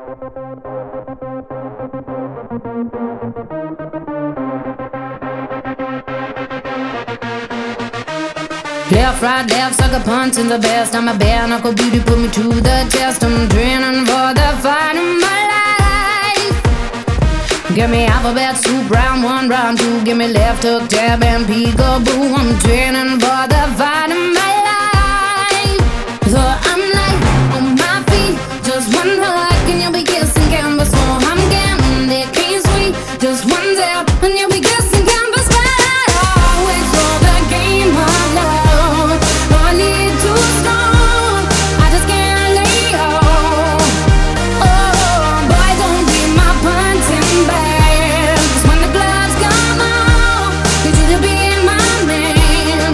Left, right, left, sucker punch in the best. I'm a bare knuckle beauty, put me to the test. I'm training for the fight of my life. Give me alphabet soup, round one, round two. Give me left hook, jab, and peekaboo. I'm training for the fight of my life. So I'm like on my feet, just one hug and you'll be kissing canvas. So I'm getting it clean sweet, just one zap and you'll be kissing canvas. But I always for the game of love. I need too strong, I just can't lay off. Oh, boy, don't be my punching bag. 'Cause when the gloves come off, need you to be my man.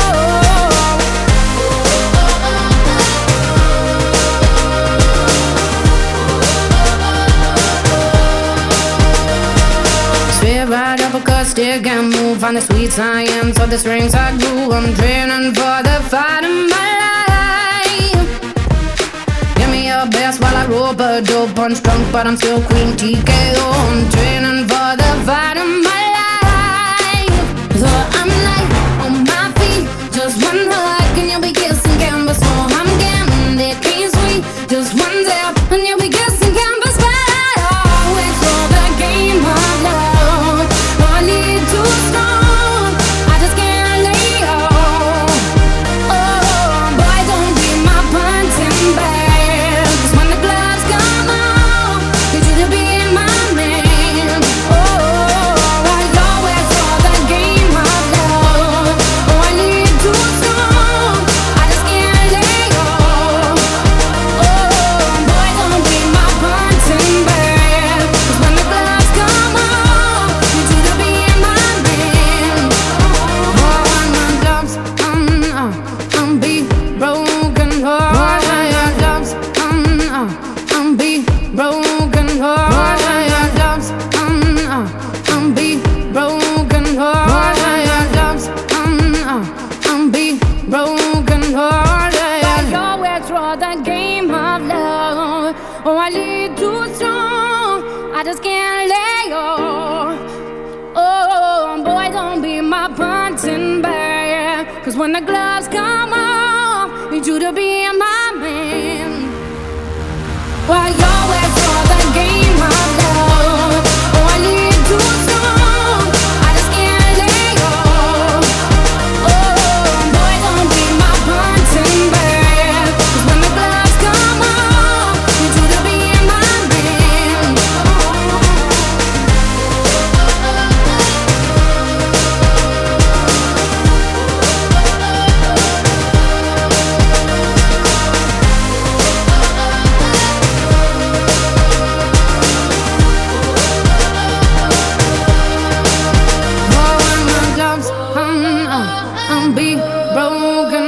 Straight right uppercut, stick and move. Find the sweet science of the strings I grew. I'm training for the fight of my life. Give me your best while I rope a dope punch drunk, but I'm still Queen TKO. I'm training for the fight of my life. So I'm like on my feet, just one hug and you'll be kissing canvas. So I'm getting it clean sweet, just one zap and you'll be kissing canvas. But I always for the game of love. I need too strong, I just can't lay off. Oh, boy, don't be my punching bag. 'Cause when the gloves come off, need you to be my man. Oh, I always for the game of love. Oh, I need too strong, I just can't lay off. Oh, boy, don't be my punching bag. 'Cause when the gloves come off, need you to be my man. Oh, when my gloves I'm be broken heart. When your gloves I'm be broken heart. When your gloves I'm be broken heart. When your gloves I'm be broken heart. I always for the game of love. Oh, I need too strong, I just can't lay off. Oh, boy, don't be my punching bag. 'Cause when the gloves come off, need you to be my man. Why you always for the game of love? Oh, I need too strong, I just can't lay off. Oh, boy, don't be my punching bag. 'Cause when the gloves come off, need you to be my man. Oh, when my gloves I'm be broken